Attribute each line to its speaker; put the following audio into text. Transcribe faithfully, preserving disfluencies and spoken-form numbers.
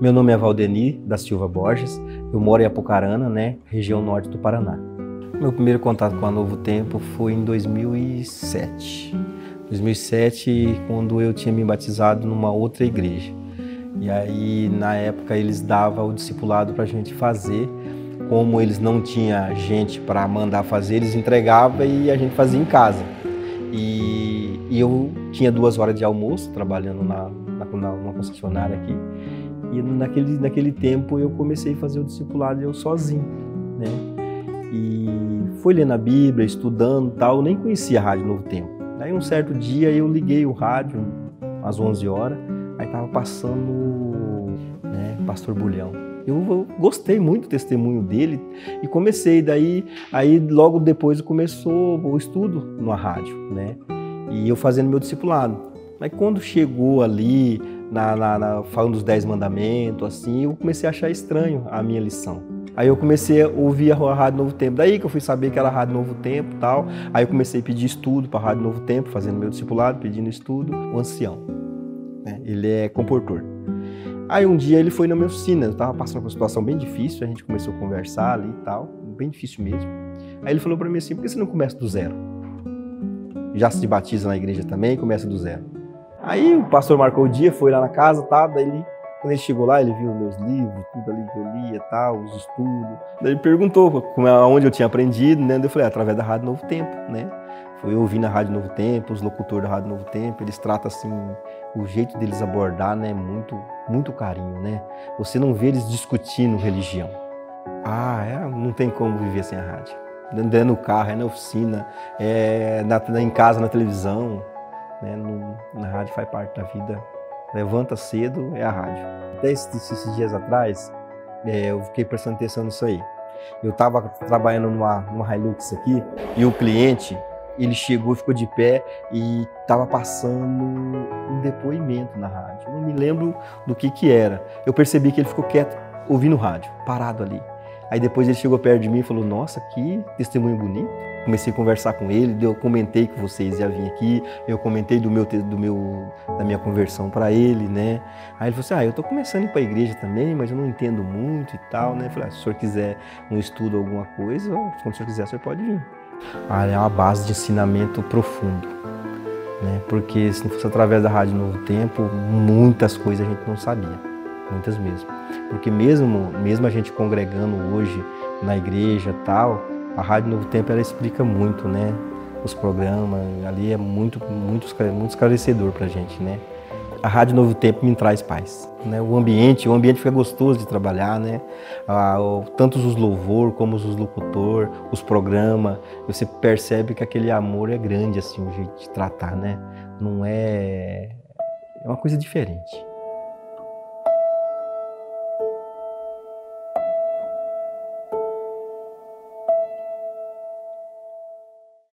Speaker 1: Meu nome é Valdeni da Silva Borges, eu moro em Apucarana, né, região norte do Paraná. Meu primeiro contato com a Novo Tempo foi em dois mil e sete. dois mil e sete, quando eu tinha me batizado numa outra igreja. E aí, na época, eles davam o discipulado para a gente fazer. Como eles não tinham gente para mandar fazer, eles entregavam e a gente fazia em casa. E, e eu tinha duas horas de almoço, trabalhando na, na, numa concessionária aqui. E naquele, naquele tempo eu comecei a fazer o discipulado eu sozinho, né? E fui lendo a Bíblia, estudando e tal, eu nem conhecia a Rádio Novo Tempo. Aí um certo dia eu liguei o rádio, às onze horas, aí tava passando, né, Pastor Bulhão. Eu, eu gostei muito do testemunho dele e comecei, daí, aí logo depois começou o estudo na rádio, né? E eu fazendo meu discipulado. Aí quando chegou ali, na, na, na, falando dos dez mandamentos, assim, eu comecei a achar estranho a minha lição. Aí eu comecei a ouvir a Rádio Novo Tempo, daí que eu fui saber que era a Rádio Novo Tempo e tal. Aí eu comecei a pedir estudo para a Rádio Novo Tempo, fazendo meu discipulado, pedindo estudo. O ancião, né? Ele é comportor. Aí um dia ele foi na minha oficina, eu estava passando por uma situação bem difícil, a gente começou a conversar ali e tal, bem difícil mesmo. Aí ele falou para mim assim, por que você não começa do zero? Já se batiza na igreja também, começa do zero. Aí o pastor marcou o dia, foi lá na casa, tá? Daí ele, quando ele chegou lá, ele viu os meus livros, tudo ali que eu lia, tal, os estudos. Daí ele perguntou onde eu tinha aprendido, né? Daí eu falei, através da Rádio Novo Tempo, né? Foi ouvindo a Rádio Novo Tempo, os locutores da Rádio Novo Tempo, eles tratam assim, o jeito deles abordar, né? Muito, muito carinho, né? Você não vê eles discutindo religião. Ah, é, não tem como viver sem a rádio. É no carro, é na oficina, é na, em casa, na televisão. Né, no, na rádio faz parte da vida. Levanta cedo, é a rádio. Até esses, esses dias atrás, é, eu fiquei prestando atenção nisso aí. Eu estava trabalhando numa, numa Hilux aqui e o cliente, ele chegou, ficou de pé e estava passando um depoimento na rádio. Eu não me lembro do que que era. Eu percebi que ele ficou quieto, ouvindo o rádio, parado ali. Aí depois ele chegou perto de mim e falou, nossa, que testemunho bonito. Comecei a conversar com ele, eu comentei que vocês iam vir aqui, eu comentei do meu, do meu, da minha conversão para ele, né? Aí ele falou assim, ah, eu estou começando a ir para a igreja também, mas eu não entendo muito e tal, né? Eu falei, ah, se o senhor quiser um estudo, alguma coisa, quando o senhor quiser, o senhor pode vir. Ah, é uma base de ensinamento profundo, né? Porque se não fosse através da Rádio Novo Tempo, muitas coisas a gente não sabia, muitas mesmo. Porque mesmo, mesmo a gente congregando hoje na igreja e tal, a Rádio Novo Tempo ela explica muito, né? Os programas, ali é muito, muito, muito esclarecedor pra gente, né? A Rádio Novo Tempo me traz paz, né? O ambiente, o ambiente fica gostoso de trabalhar, né? Ah, tanto os louvor como os locutor, os programas, você percebe que aquele amor é grande, assim, o jeito de tratar, né? Não é... é uma coisa diferente.